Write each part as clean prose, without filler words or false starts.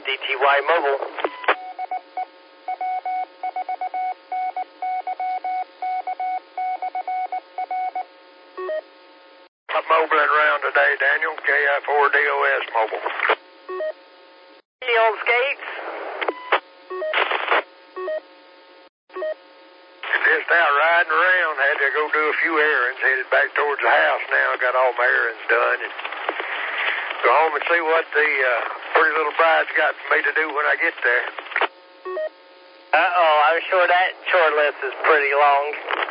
DTY Mobile. I'm mobiling around today, Daniel. KI4DOS Mobile. The old skates? Just out riding around. Had to go do a few errands. Headed back towards the house now. Got all my errands done. And go home and see what the pretty little bride's got for me to do when I get there. Uh-oh, I'm sure that chore list is pretty long.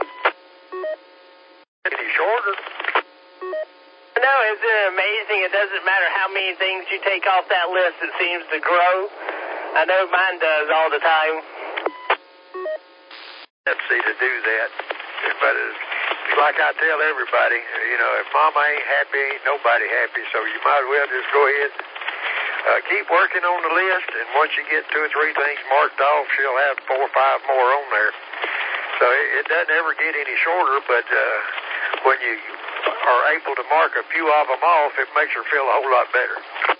Any shorter? No, isn't it amazing? It doesn't matter how many things you take off that list, it seems to grow. I know mine does all the time. Let's see to do that. But it's like I tell everybody, you know, if Mama ain't happy, ain't nobody happy. So you might as well just go ahead, keep working on the list, and once you get 2 or 3 things marked off, she'll have 4 or 5 more on there. So it doesn't ever get any shorter, but when you are able to mark a few of them off, it makes her feel a whole lot better.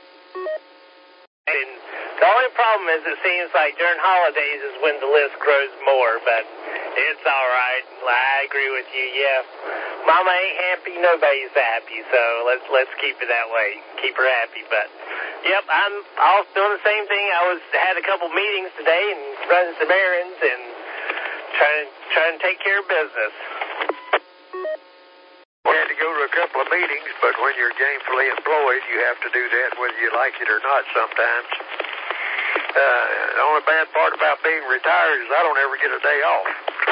And the only problem is it seems like during holidays is when the list grows more, but it's all right. I agree with you, yeah. Mama ain't happy, nobody's happy, so let's keep it that way. Keep her happy, but yep, I'm all doing the same thing. I had a couple meetings today and running some errands and trying to take care of business. We had to go to a couple of meetings, but when you're gainfully employed, you have to do that whether you like it or not sometimes. The only bad part about being retired is I don't ever get a day off.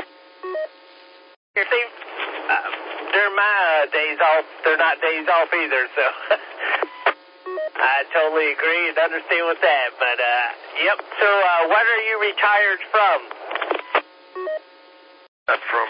You see, during my days off, they're not days off either, so I totally agree and understand with that. But, yep, so what are you retired from? From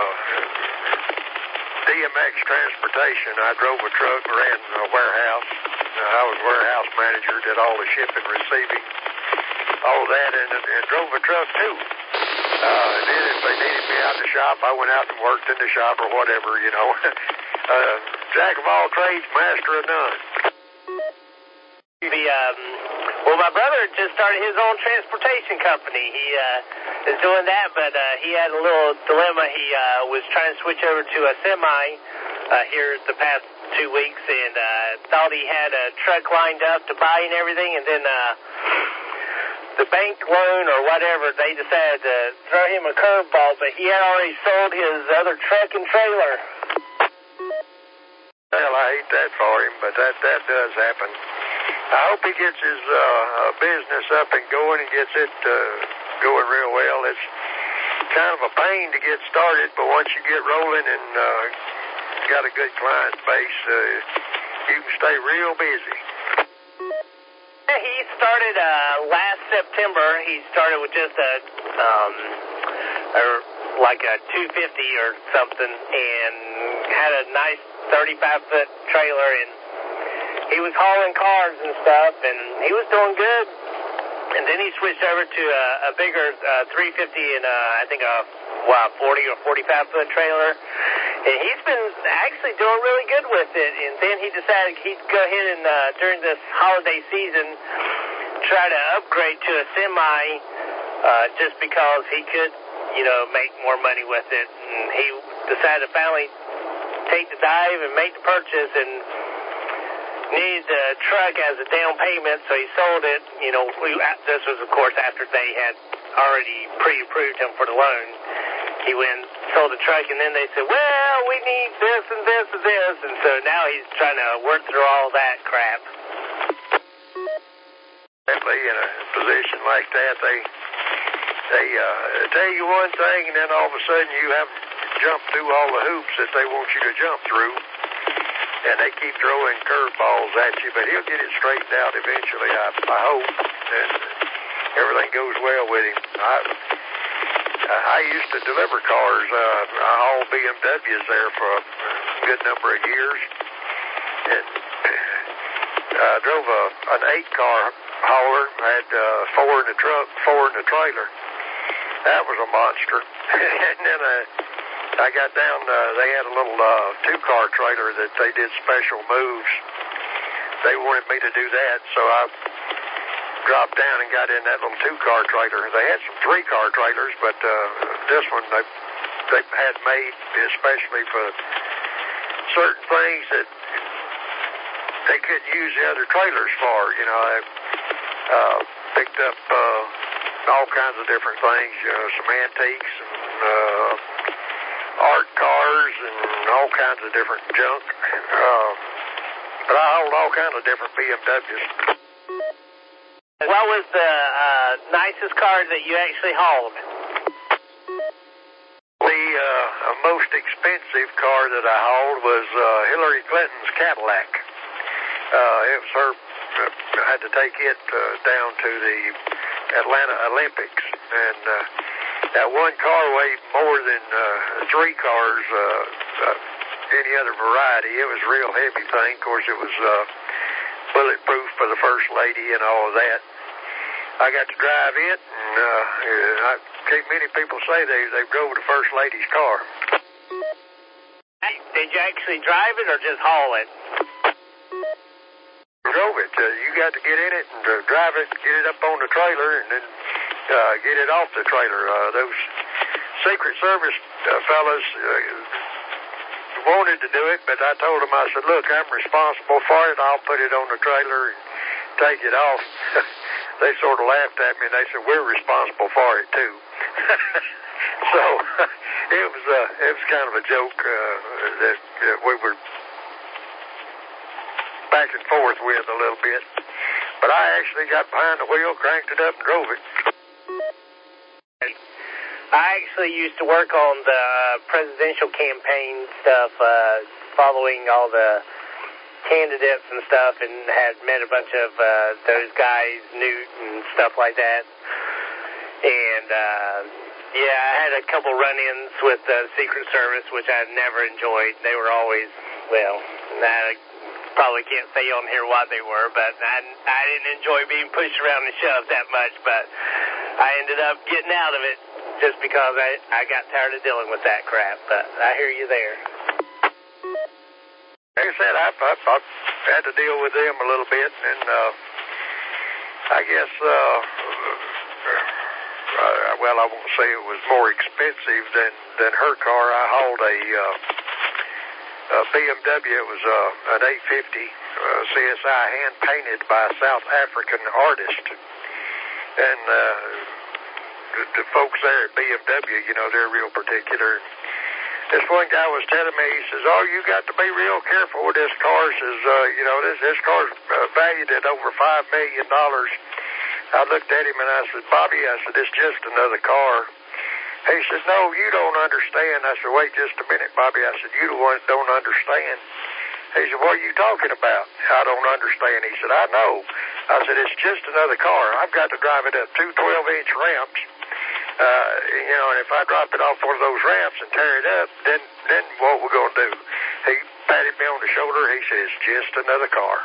DMX Transportation. I drove a truck, ran a warehouse. I was warehouse manager, did all the shipping, receiving, all that, and drove a truck too. And then if they needed me out in the shop, I went out and worked in the shop or whatever, you know. Jack of all trades, master of none. Well, my brother just started his own transportation company. He is doing that, but he had a little dilemma. He was trying to switch over to a semi here the past 2 weeks, and thought he had a truck lined up to buy and everything, and then the bank loan or whatever, they decided to throw him a curveball, but he had already sold his other truck and trailer. Well, I hate that for him, but that does happen. I hope he gets his business up and going and gets it going real well. It's kind of a pain to get started, but once you get rolling and got a good client base, you can stay real busy. He started last September. He started with just like a 250 or something, and had a nice 35-foot trailer, and he was hauling cars and stuff, and he was doing good. And then he switched over to a bigger 350 and I think a 40 or 45-foot trailer. And he's been actually doing really good with it. And then he decided he'd go ahead and during this holiday season try to upgrade to a semi just because he could, you know, make more money with it. And he decided to finally take the dive and make the purchase, and needed the truck as a down payment, so he sold it. You know, this was, of course, after they had already pre-approved him for the loan. He went and sold the truck, and then they said, well, we need this and this and this, and so now he's trying to work through all that crap. Definitely in a position like that, they tell you one thing, and then all of a sudden you have to jump through all the hoops that they want you to jump through. And they keep throwing curveballs at you, but he'll get it straightened out eventually, I hope, and everything goes well with him. I used to deliver cars. I hauled BMWs there for a good number of years, and I drove an 8-car hauler. I had 4 in the truck, 4 in the trailer. That was a monster. And then I got down, they had a little 2-car trailer that they did special moves. They wanted me to do that, so I dropped down and got in that little 2-car trailer. They had some 3-car trailers, but this one they had made especially for certain things that they couldn't use the other trailers for. You know, they picked up all kinds of different things, you know, some antiques and art cars and all kinds of different junk. But I hauled all kinds of different BMWs. What was the nicest car that you actually hauled? The most expensive car that I hauled was Hillary Clinton's Cadillac. It was her. I had to take it down to the Atlanta Olympics, and that one car weighed more than 3 cars, any other variety. It was a real heavy thing. Of course, it was bulletproof for the First Lady and all of that. I got to drive it, and I can't many people say they drove the First Lady's car. Did you actually drive it or just haul it? Drove it. You got to get in it and drive it, get it up on the trailer, and then get it off the trailer. Those Secret Service fellas wanted to do it, but I told them, I said, look, I'm responsible for it. I'll put it on the trailer and take it off. They sort of laughed at me, and they said, we're responsible for it, too. So it was kind of a joke that we were back and forth with a little bit. But I actually got behind the wheel, cranked it up, and drove it. I actually used to work on the presidential campaign stuff, following all the candidates and stuff, and had met a bunch of those guys, Newt and stuff like that. And yeah, I had a couple run-ins with the Secret Service, which I never enjoyed. They were always, well, I probably can't say on here what they were, but I didn't enjoy being pushed around and shoved that much, but I ended up getting out of it just because I got tired of dealing with that crap. But I hear you there. Like I said, I've had to deal with them a little bit, and I guess, well, I won't say it was more expensive than her car. I hauled a BMW. It was an 850 CSI, hand-painted by a South African artist. And the folks there at BMW, you know, they're real particular. This one guy was telling me, he says, oh, you got to be real careful with this car. He says, you know, this car's valued at over $5 million. I looked at him and I said, Bobby, I said, it's just another car. He said, no, you don't understand. I said, wait just a minute, Bobby. I said, you the one that don't understand. He said, what are you talking about? I don't understand. He said, I know. I said, it's just another car. I've got to drive it up 2 12-inch ramps. You know, and if I drop it off one of those ramps and tear it up, then what we're going to do? He patted me on the shoulder. He says, just another car.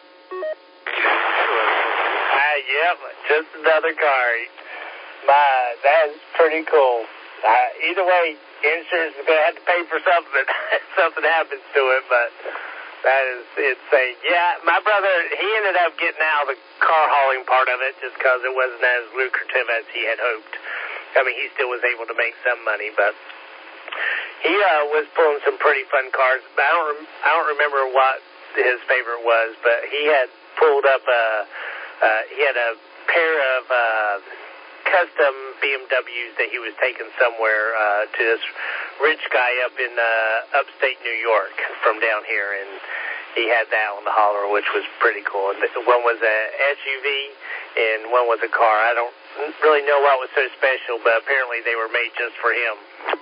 Yep, just another car. That's pretty cool. Either way, insurance is going to have to pay for something if something happens to it, but that is insane. Yeah, my brother, he ended up getting out of the car hauling part of it just because it wasn't as lucrative as he had hoped. I mean, he still was able to make some money, but he was pulling some pretty fun cars. But I don't remember what his favorite was, but he had pulled up he had a pair of custom BMWs that he was taking somewhere to this rich guy up in upstate New York from down here, and he had that on the hauler, which was pretty cool. One was a SUV and one was a car. I don't really know what was so special, but apparently they were made just for him.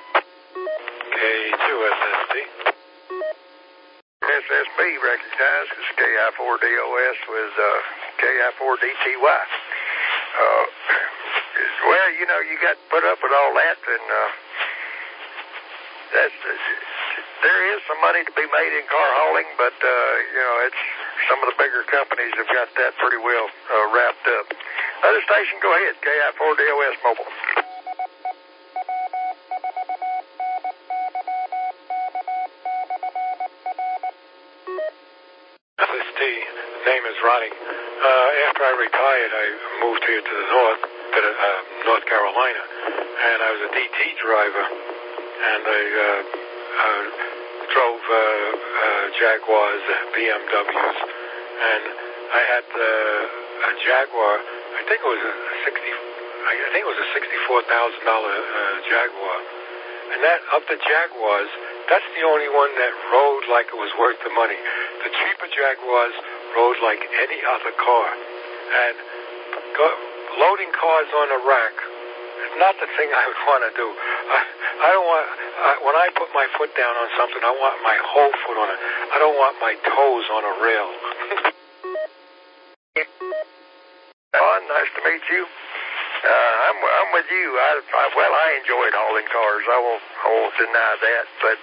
K2SSD. SSB recognized as KI4DOS with KI4DTY. Well, you know, you got to put up with all that, and there is some money to be made in car hauling, but, you know, it's some of the bigger companies have got that pretty well wrapped up. Other station, go ahead, KI4DOS Mobile. SSD, name is Ronnie. After I retired, I moved here to the north, to North Carolina, and I was a DT driver, and I drove Jaguars, BMWs, and I had a Jaguar. I think it was a $64,000 Jaguar, and that of the Jaguars, that's the only one that rode like it was worth the money. The cheaper Jaguars rode like any other car, and loading cars on a rack is not the thing I would want to do. I don't want, when I put my foot down on something, I want my whole foot on it. I don't want my toes on a rail. Don, nice to meet you. I'm with you. I enjoyed hauling cars. I won't deny that, but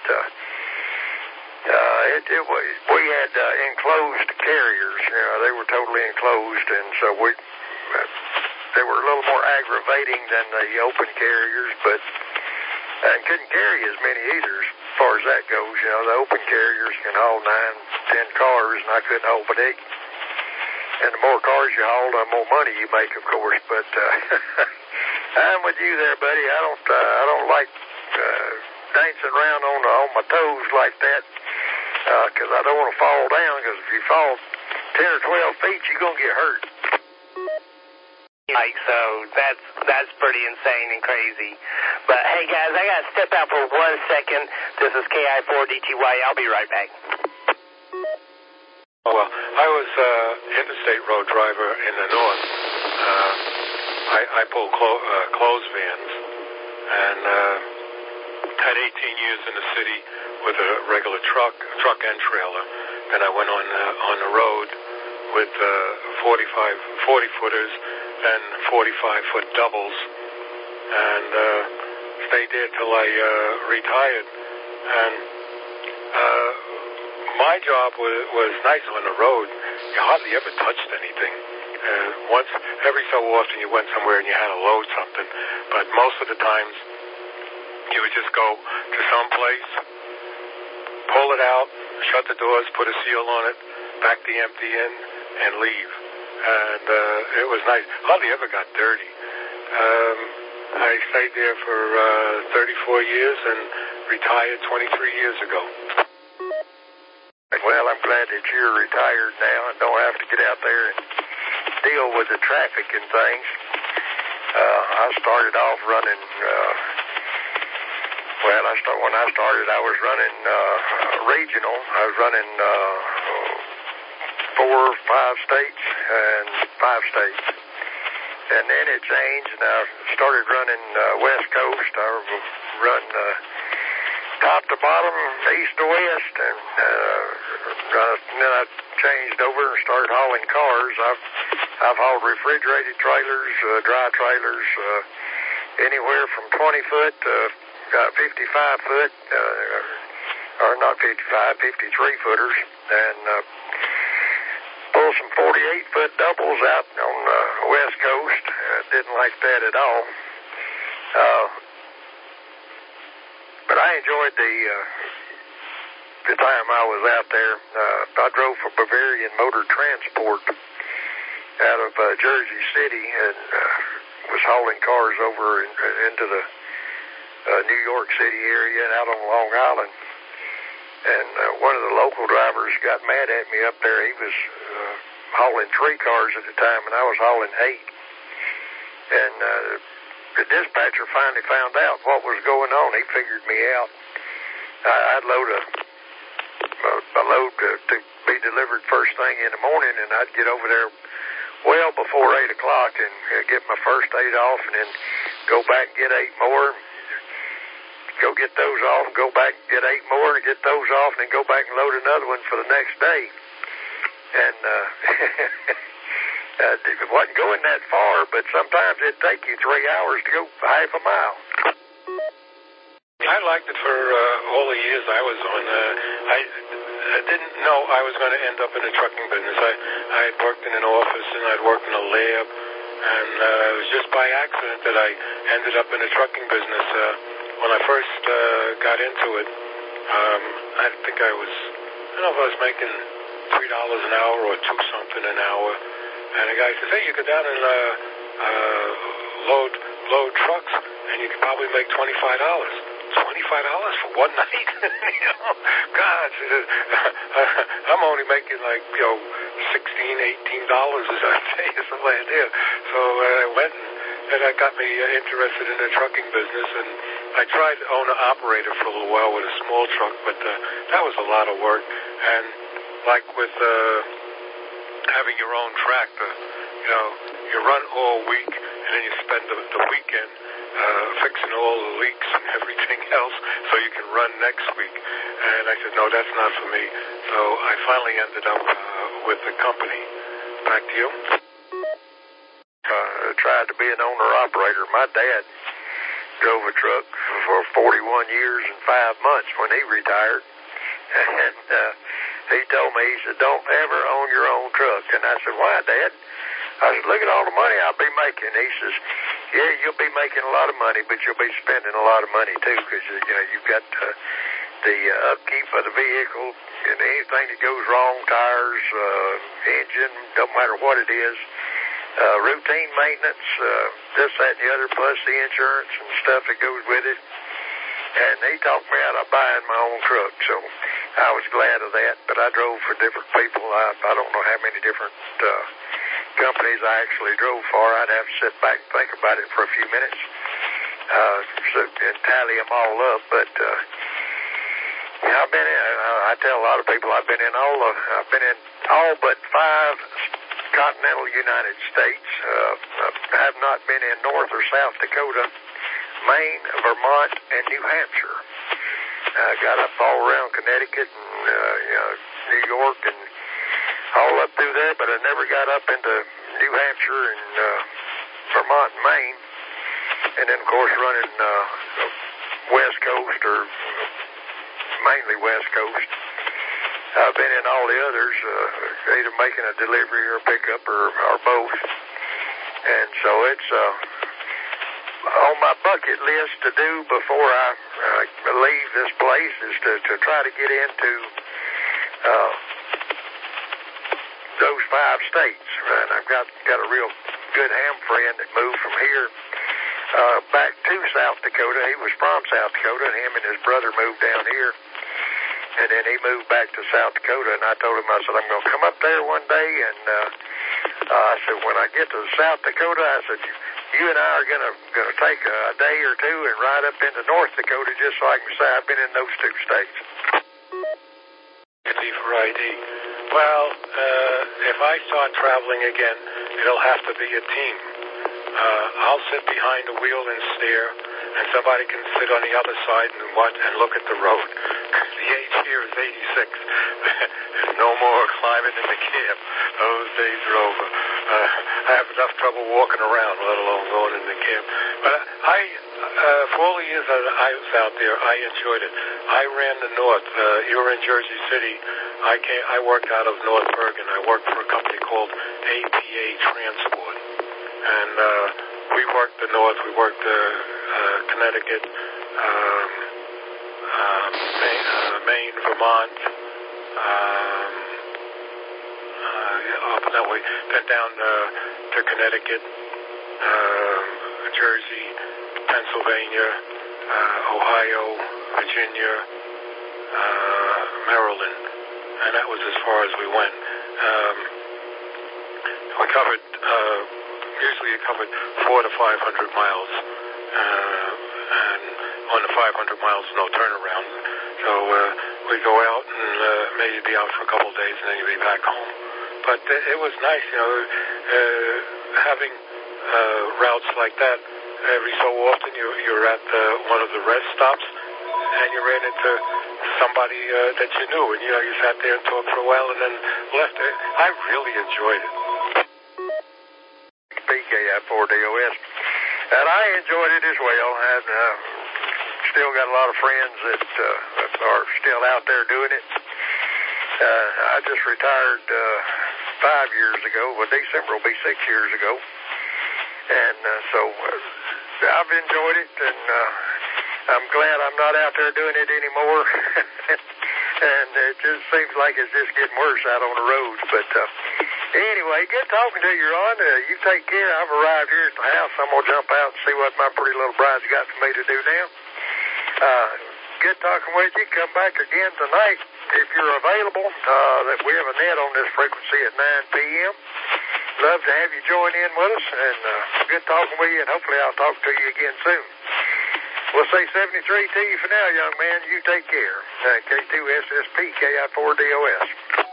we had enclosed carriers. They were totally enclosed, and so they were a little more aggravating than the open carriers, but and couldn't carry as many either as far as that goes. The open carriers can haul 9, 10 cars, and I couldn't haul but 8. And the more cars you haul, the more money you make, of course. But I'm with you there, buddy. I don't like dancing around on my toes like that, because I don't want to fall down. Because if you fall 10 or 12 feet, you're gonna get hurt. Like, so that's pretty insane and crazy. But hey guys, I gotta step out for 1 second. This is KI4DTY. I'll be right back. Well, I was interstate road driver in the north. I pulled clothes vans, and had 18 years in the city with a regular truck and trailer. Then I went on the road with 40-footers and 45-foot doubles, and stayed there till I retired. And my job was nice on the road. You hardly ever touched anything. Once every so often you went somewhere and you had to load something, but most of the times you would just go to some place, pull it out, shut the doors, put a seal on it, back the empty in, and leave. And it was nice. Hardly ever got dirty. I stayed there for 34 years and retired 23 years ago. Well, I'm glad that you're retired now and don't have to get out there and deal with the traffic and things. I started off running, when I started, I was running regional. I was running 4 or 5 states and 5 states. And then it changed, and I started running West Coast. I run top to bottom, east to west, and then I changed over and started hauling cars. I've hauled refrigerated trailers, dry trailers, anywhere from 20 foot to 55 foot, or not 55, 53 footers, and pull some 48-foot doubles out on the West Coast. Didn't like that at all. But I enjoyed the time I was out there. I drove for Bavarian Motor Transport out of Jersey City, and was hauling cars over into the New York City area and out on Long Island. And one of the local drivers got mad at me up there. He was hauling 3 cars at a time, and I was hauling 8. And the dispatcher finally found out what was going on. He figured me out. I'd load a load to be delivered first thing in the morning, and I'd get over there well before 8 o'clock and get my first 8 off, and then go back and get 8 more, go get those off, and go back and get 8 more, and get those off, and then go back and load another one for the next day. And it wasn't going that far, but sometimes it'd take you 3 hours to go half a mile. I liked it for all the years I was on. I didn't know I was going to end up in the trucking business. I had worked in an office, and I'd worked in a lab, and it was just by accident that I ended up in the trucking business. When I first got into it, I don't know if I was making $3 an hour or $2 something an hour, And the guy says, hey, you go down and load trucks, and you can probably make $25. $25 for one night? God, I'm only making like, $16, $18 as I say, or something like that. So I went and that got me interested in the trucking business, and I tried owner-operator for a little while with a small truck, but that was a lot of work. And like with having your own tractor, you run all week, and then you spend the weekend fixing all the leaks and everything else so you can run next week. And I said, no, that's not for me. So I finally ended up with the company. Back to you. Tried to be an owner-operator. My dad drove a truck for 41 years and 5 months when he retired. And he told me, he said, don't ever own your own truck. And I said, why, Dad? I said, look at all the money I'll be making. He says, yeah, you'll be making a lot of money, but you'll be spending a lot of money, too, because, you've got the upkeep of the vehicle, and anything that goes wrong, tires, engine, don't matter what it is, routine maintenance, this, that, and the other, plus the insurance and stuff that goes with it. And he talked me out of buying my own truck, so I was glad of that. But I drove for different people. I don't know how many different companies I actually drove for. I'd have to sit back and think about it for a few minutes and tally them all up. But I've been in. I tell a lot of people I've been in all but 5 continental United States. I have not been in North or South Dakota, Maine, Vermont, and New Hampshire. Got up all around Connecticut and New York and all up through there, but I never got up into New Hampshire and Vermont and Maine. And then, of course, running West Coast or mainly West Coast. I've been in all the others, either making a delivery or a pickup or both. And so it's on my bucket list to do before I leave this place is to try to get into those 5 states. And I've got a real good ham friend that moved from here back to South Dakota. He was from South Dakota, and him and his brother moved down here. And then he moved back to South Dakota, and I told him, I said, I'm going to come up there one day, and I said, when I get to South Dakota, I said, you and I are going to take a day or two and ride up into North Dakota just so I can say I've been in those 2 states. For ID. Well, if I start traveling again, it'll have to be a team. I'll sit behind the wheel and steer, and somebody can sit on the other side and watch and look at the road. The age here is 86. There's no more climbing in the cab. Those days are over. I have enough trouble walking around, let alone going in the cab. But for all the years that I was out there, I enjoyed it. I ran the North. You were in Jersey City. I worked out of North Bergen. I worked for a company called APA Transport. And we worked the North. We worked Connecticut, Maine, Vermont, up that way. Then down to Connecticut, Jersey, Pennsylvania, Ohio, Virginia, Maryland. And that was as far as we went. We covered... Usually it covered 400 to 500 miles, and on the 500 miles, no turnaround. So we'd go out and maybe be out for a couple of days, and then you'd be back home. But it was nice, having routes like that. Every so often you're at one of the rest stops, and you ran into somebody that you knew, and you sat there and talked for a while, and then left. I really enjoyed it. PK4DOS. And I enjoyed it as well. And still got a lot of friends that are still out there doing it. I just retired 5 years ago. Well, December will be 6 years ago. And so I've enjoyed it, and I'm glad I'm not out there doing it anymore. And it just seems like it's just getting worse out on the roads. But Anyway, good talking to you, Ron. You take care. I've arrived here at the house. I'm going to jump out and see what my pretty little bride's got for me to do now. Good talking with you. Come back again tonight if you're available. That we have a net on this frequency at 9 p.m. Love to have you join in with us, and good talking with you, and hopefully I'll talk to you again soon. We'll say 73 to you for now, young man. You take care. K2SSP, KI4DOS.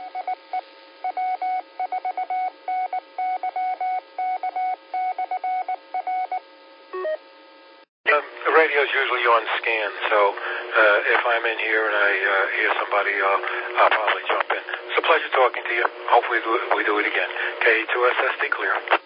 The radio's usually on scan, so if I'm in here and I hear somebody, I'll probably jump in. It's a pleasure talking to you. Hopefully we do it again. K2SSD clear.